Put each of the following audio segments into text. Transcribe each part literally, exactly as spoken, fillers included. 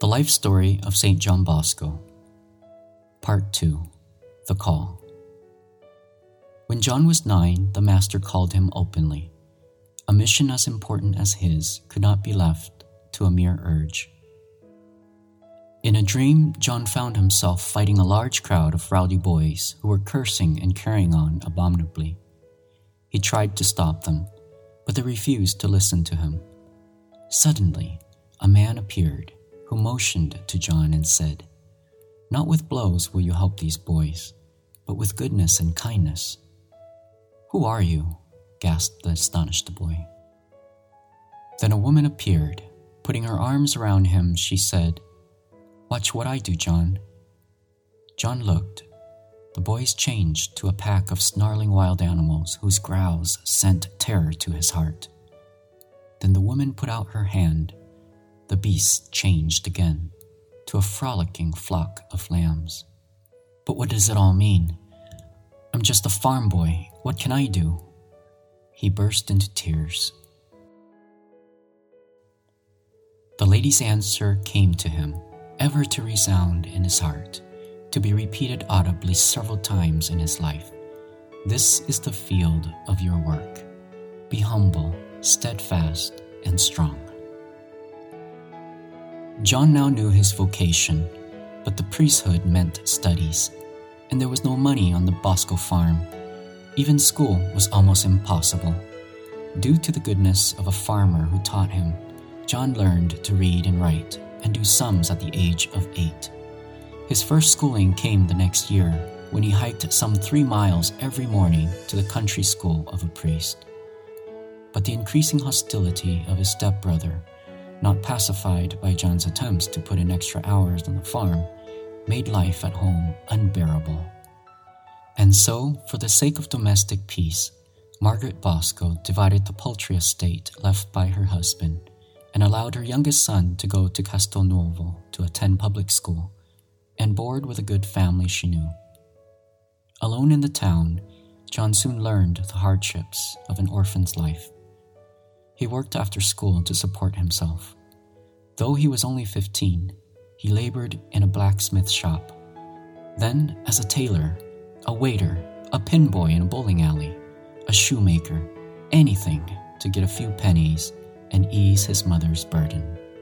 The Life Story of Saint John Bosco. Part two. The Call. When John was nine, the Master called him openly. A mission as important as his could not be left to a mere urge. In a dream, John found himself fighting a large crowd of rowdy boys who were cursing and carrying on abominably. He tried to stop them, but they refused to listen to him. Suddenly, a man appeared who motioned to John and said, "Not with blows will you help these boys, but with goodness and kindness." "Who are you?" gasped the astonished boy. Then a woman appeared. Putting her arms around him, she said, "Watch what I do, John." John looked. The boys changed to a pack of snarling wild animals whose growls sent terror to his heart. Then the woman put out her hand. The beasts changed again to a frolicking flock of lambs. "But what does it all mean? I'm just a farm boy. What can I do?" He burst into tears. The lady's answer came to him, ever to resound in his heart, to be repeated audibly several times in his life. "This is the field of your work. Be humble, steadfast, and strong." John now knew his vocation, but the priesthood meant studies, and there was no money on the Bosco farm. Even school was almost impossible. Due to the goodness of a farmer who taught him, John learned to read and write and do sums at the age of eight. His first schooling came the next year when he hiked some three miles every morning to the country school of a priest. But the increasing hostility of his stepbrother, not pacified by John's attempts to put in extra hours on the farm, made life at home unbearable. And so, for the sake of domestic peace, Margaret Bosco divided the paltry estate left by her husband and allowed her youngest son to go to Castelnuovo to attend public school and board with a good family she knew. Alone in the town, John soon learned the hardships of an orphan's life. He worked after school to support himself. Though he was only fifteen, he labored in a blacksmith shop, then as a tailor, a waiter, a pin boy in a bowling alley, a shoemaker, anything to get a few pennies and ease his mother's burden.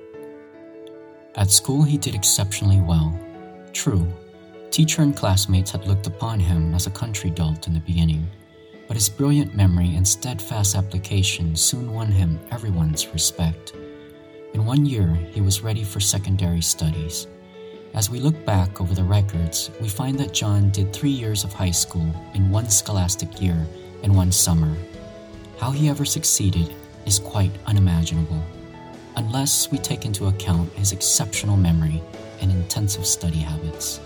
At school he did exceptionally well. True, teacher and classmates had looked upon him as a country dolt in the beginning, but his brilliant memory and steadfast application soon won him everyone's respect. In one year, he was ready for secondary studies. As we look back over the records, we find that John did three years of high school in one scholastic year and one summer. How he ever succeeded is quite unimaginable, unless we take into account his exceptional memory and intensive study habits.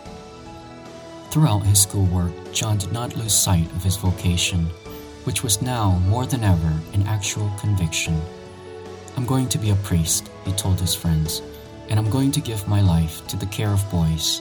Throughout his schoolwork, John did not lose sight of his vocation, which was now more than ever an actual conviction. "I'm going to be a priest," he told his friends, "and I'm going to give my life to the care of boys."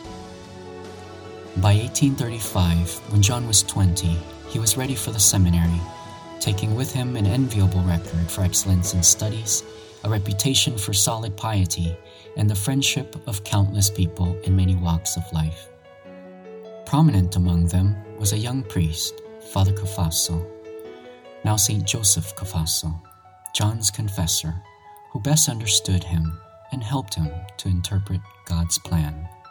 By eighteen thirty-five, when John was twenty, he was ready for the seminary, taking with him an enviable record for excellence in studies, a reputation for solid piety, and the friendship of countless people in many walks of life. Prominent among them was a young priest, Father Cafasso, now Saint Joseph Cafasso, John's confessor, who best understood him and helped him to interpret God's plan.